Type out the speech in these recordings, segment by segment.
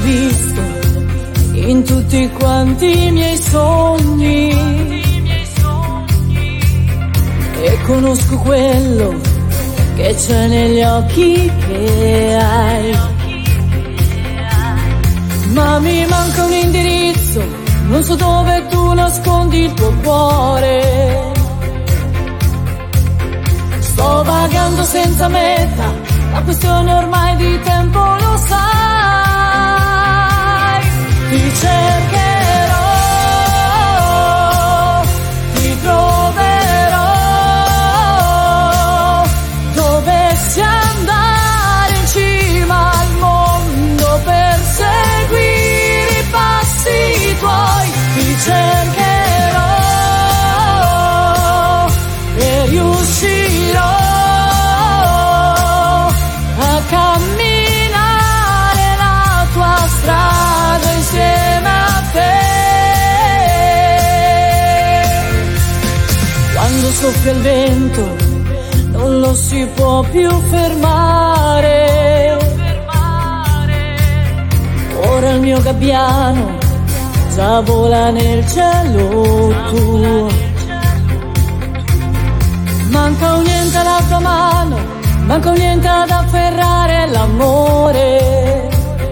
visto in tutti quanti i miei sogni e conosco quello che c'è negli occhi che hai, ma mi manca un indirizzo, non so dove tu nascondi il tuo cuore. Sto vagando senza meta, la questione ormai di tempo lo sai. Ti cercherò, ti troverò, dovessi andare in cima al mondo per seguire i passi tuoi. Ti cercherò e riuscirò a camminare la tua strada insieme a te. Quando soffia il vento non lo si può più fermare. Ora il mio gabbiano già vola nel cielo tuo. Manca un niente alla tua mano, manca un niente ad afferrare l'amore.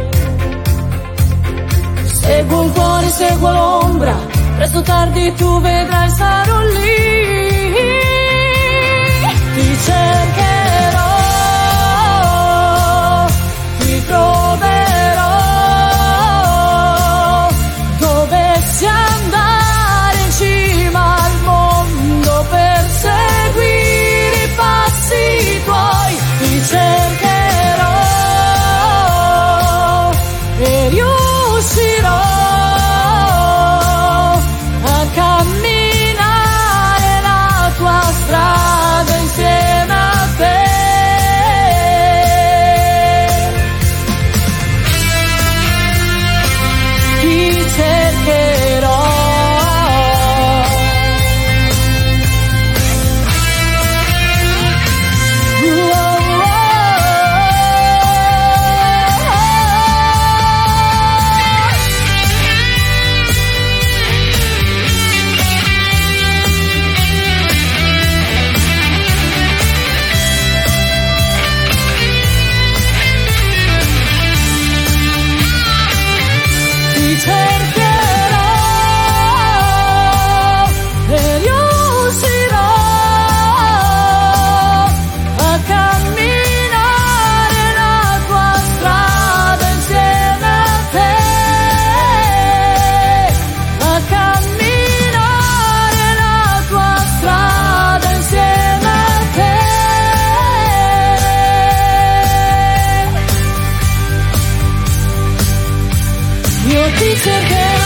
Seguo il cuore, seguo l'ombra, presto o tardi tu vedrai sarò lì. Ti cercherò, ti troverò, dovessi andare in cima al mondo per seguire i passi tuoi. Ti cercherò e riuscirò a camminare la tua strada insieme a te. Ti cercherò. Ti cercherò e riuscirò a camminare la tua strada insieme a te, a camminare la tua strada insieme a te. Io ti cercherò.